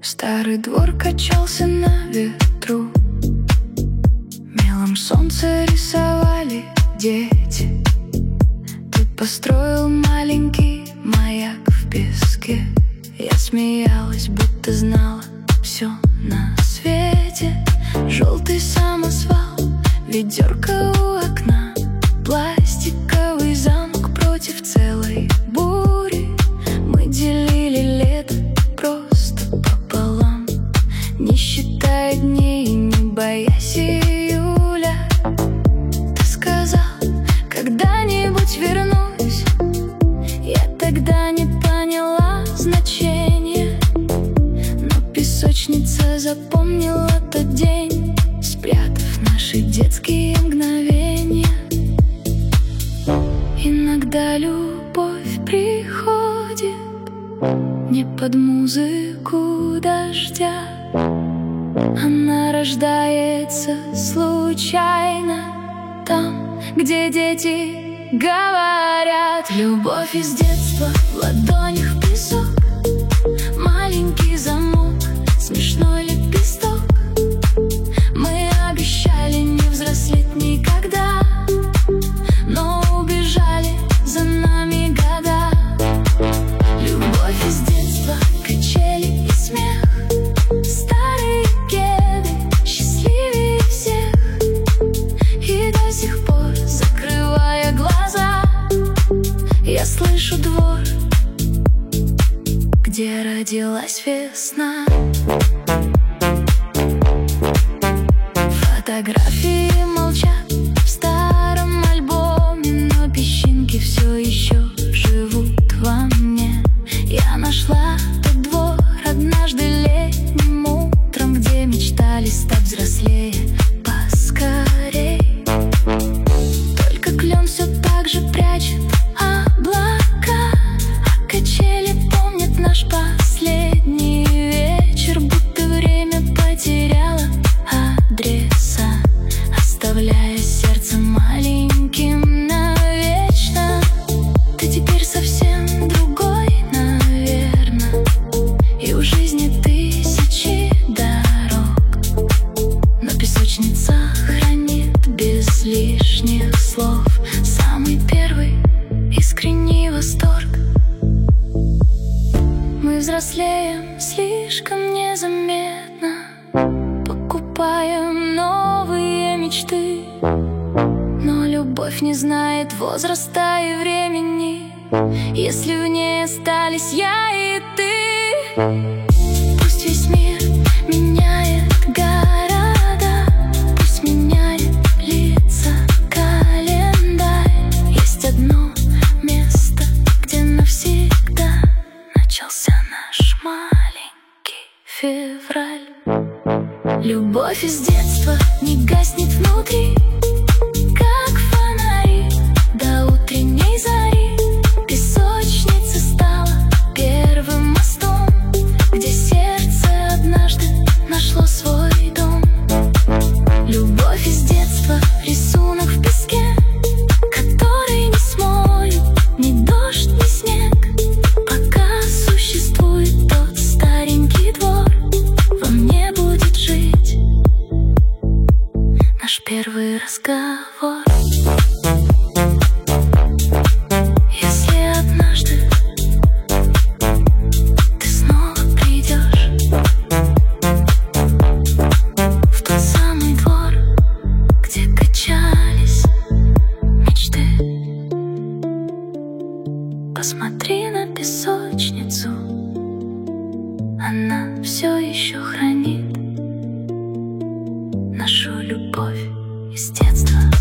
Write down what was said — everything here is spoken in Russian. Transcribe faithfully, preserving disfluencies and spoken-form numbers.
Старый двор качался на ветру, мелом солнце рисовали дети. Ты построил маленький маяк в песке. Я смеялась, будто знала все на свете. Желтый самосвал, ведерко у окна, пластиковый замок против целой бури. Мы делили лето просто пополам, не считая дней и не боясь июля. Ты сказал, когда-нибудь вернусь. Я тогда не поняла значения, но песочница запомнила тот день, спрятав наши детские мгновения. Иногда любовь приходит не под музыку дождя. Она рождается случайно там, где дети говорят. Любовь из детства в ладонях в песок, маленький замок, смешной лепесток. Мы обещали не взрослеть никогда, но убежали за нами года. Любовь из детства, качели и смех, старые кеды, счастливее всех. И до сих пор, закрывая глаза, я слышу двор, где родилась весна. Фотографии молчат в старом альбоме, но песчинки все еще живут во мне. Я нашла тот двор однажды летним утром, где мечтали стать взрослее поскорей. Только клен все так же прячет облака, а качели помнят наш последний вечер, будто время потеряло адреса, оставляя сердце маленьким навечно. Ты теперь совсем другой, наверно, и у жизни тысячи дорог, но песочница хранит без лишних слов самый первый искренний восторг. Мы взрослеем слишком незаметно, покупаем новые мечты, но любовь не знает возраста и времени, если в ней остались я и ты. Пусть весь мир меняет города, пусть меняет лица календарь, есть одно место, где навсегда начался наш маленький февраль. Любовь из детства не гаснет внутри, как фонари до утренней зари. Песочница стала первым мостом, где сердце однажды нашло свой дом. Любовь из детства — рисунок в песке, который не смоет ни дождь, ни снег. Пока существует тот старенький двор, во мне будет жить наш первый разговор. Если однажды ты снова придешь в тот самый двор, где качались мечты, посмотри на песочницу, она все еще хранит нашу любовь из детства.